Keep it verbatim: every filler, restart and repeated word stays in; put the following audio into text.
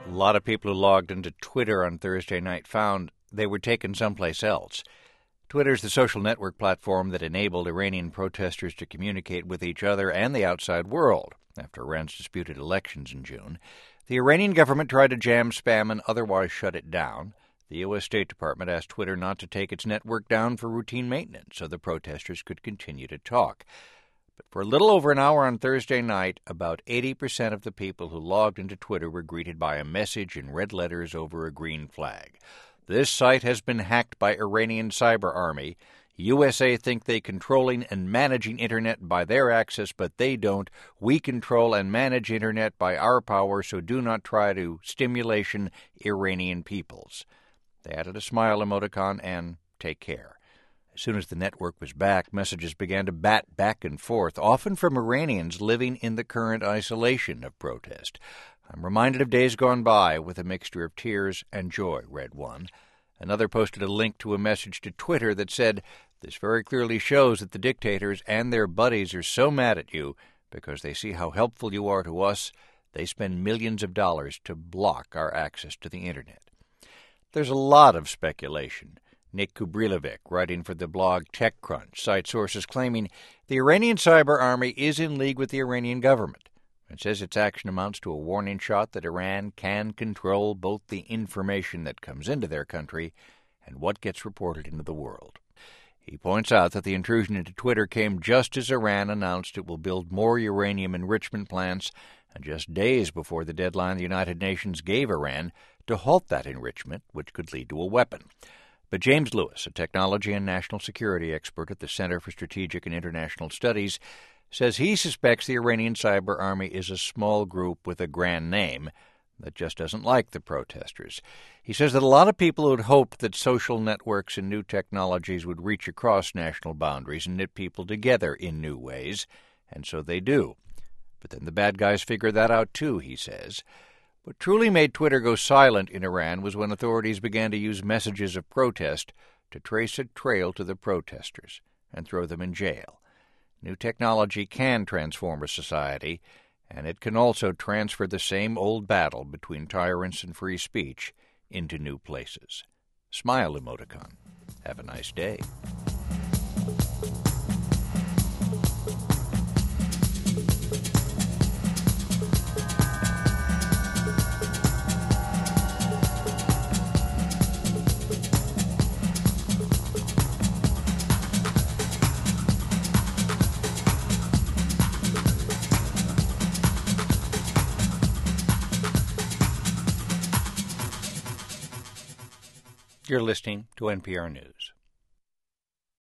A lot of people who logged into Twitter on Thursday night found they were taken someplace else. Twitter's the social network platform that enabled Iranian protesters to communicate with each other and the outside world after Iran's disputed elections in June. The Iranian government tried to jam spam and otherwise shut it down. The U S State Department asked Twitter not to take its network down for routine maintenance so the protesters could continue to talk. But for a little over an hour on Thursday night, about eighty percent of the people who logged into Twitter were greeted by a message in red letters over a green flag. This site has been hacked by Iranian cyber army. U S A think they controlling and managing Internet by their access, but they don't. We control and manage Internet by our power, so do not try to stimulation Iranian peoples. They added a smile emoticon and take care. As soon as the network was back, messages began to bat back and forth, often from Iranians living in the current isolation of protest. I'm reminded of days gone by with a mixture of tears and joy, read one. Another posted a link to a message to Twitter that said, "This very clearly shows that the dictators and their buddies are so mad at you because they see how helpful you are to us, they spend millions of dollars to block our access to the Internet." There's a lot of speculation. Nick Kubrilovic, writing for the blog TechCrunch, cites sources claiming the Iranian cyber army is in league with the Iranian government and says its action amounts to a warning shot that Iran can control both the information that comes into their country and what gets reported into the world. He points out that the intrusion into Twitter came just as Iran announced it will build more uranium enrichment plants, and just days before the deadline the United Nations gave Iran to halt that enrichment, which could lead to a weapon. But James Lewis, a technology and national security expert at the Center for Strategic and International Studies, says he suspects the Iranian cyber army is a small group with a grand name that just doesn't like the protesters. He says that a lot of people had hoped that social networks and new technologies would reach across national boundaries and knit people together in new ways, and so they do. But then the bad guys figure that out too, he says. What truly made Twitter go silent in Iran was when authorities began to use messages of protest to trace a trail to the protesters and throw them in jail. New technology can transform a society, and it can also transfer the same old battle between tyrants and free speech into new places. Smile emoticon. Have a nice day. You're listening to N P R News.